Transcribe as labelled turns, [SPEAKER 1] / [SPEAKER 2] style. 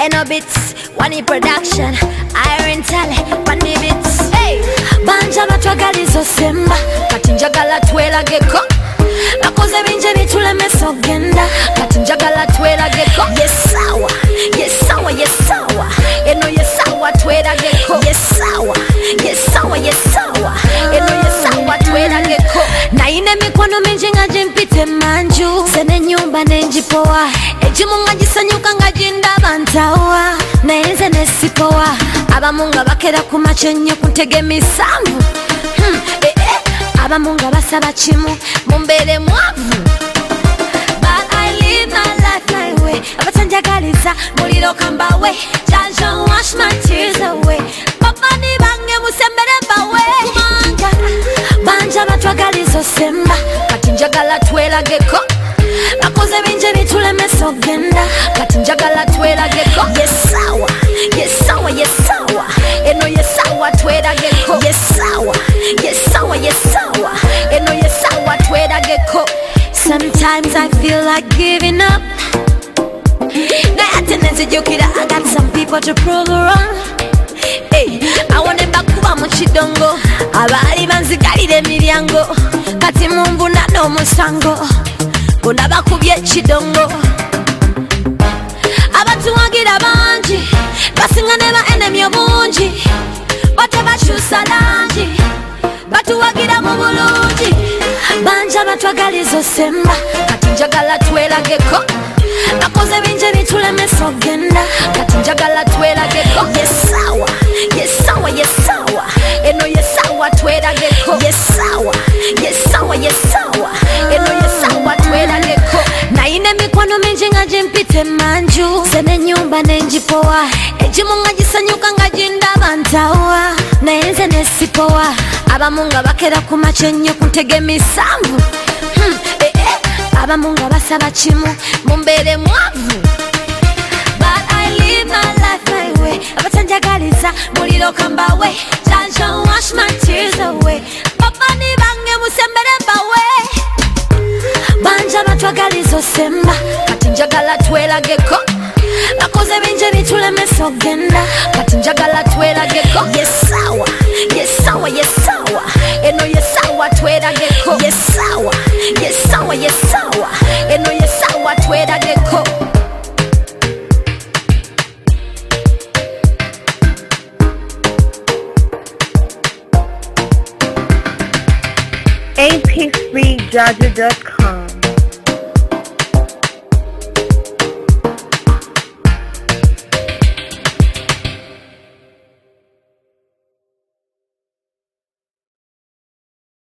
[SPEAKER 1] Eno Bits, Wani Production, Iron Tale, Wani Bits. Hey, banja batwagalizo semba, kati njagala twelageko. Bakoze binje bitulemesa ogenda, kati njagala twelageko. Yes sawa, yes sawa, yes sawa. Eno yes sawa twelageko. Yes sawa, yes sawa, yes sawa. Eno yes sawa twelageko. Na ine mikono minji nga jimpite manju, sene nyumba nenjipoa. Ejimu nga jisanyuka nga jindaba ntawa, naenze nesipoa. Abamu nga bakera ku machenye kuntege misanvu. Abamu nga basaba chimu mumbere mwavu. But I live my life my way. Abatanjagaliza muliro kambawe. Jaja wash my tears away. Papa ni bange musembere bawe. Banja batwagalizo semba, kati njagala twelageko. Bakoze binje bitulemesa ogenda, kati njagala twelageko. Yes sawa, yes sawa, yes sawa. Eno yes sawa twelageko. Yes sawa, yes sawa, yes sawa. Eno yes sawa twelageko. Sometimes I feel like giving up. Na attendance jokira, I got some people to prove wrong. Hey, I want them back kuba mu kidongo. Abali banzigalira emiryango, kati munvuna n'omusango. Bonna bakubye ekidongo. Abatuwagira bangi, basinga ne ba enemy obungi. Batebakyusa langi, batuwagira mu bulungi. Banja batwagalizo semba, kati njagala twelageko. Bakoze binje bitulemesa ogenda, kati njagala twelageko. Yes sawa, yes sawa, yes sawa. Eno yes sawa twelageko. Yes sawa, yes sawa, yes sawa. Eno yes sawa twelageko. Na ine mikono minji nga jimpite manju, sene nyumba nenjipoa. Ejimu nga jisanyuka nga jindaba ntawa, naenze nesipoa. Abamu nga bakera ku machenye kuntege misanvu. Abamu nga basaba chimu mumbere mwavu. But I live my life my way. Abatanjagaliza muliro kambawe. Jaja wash my tears away. Papa ni bange musembere bawe. Banja batwagalizo semba, kati njagala twelageko. Bakoze binje bitulemesa ogenda, kati njagala twelageko. Yes sawa, yes sawa, yes sawa. Eno yes sawa twelageko. Yes sawa, yes sawa, yes sawa. Eno yes sawa twelageko.
[SPEAKER 2] AP3Jaja.com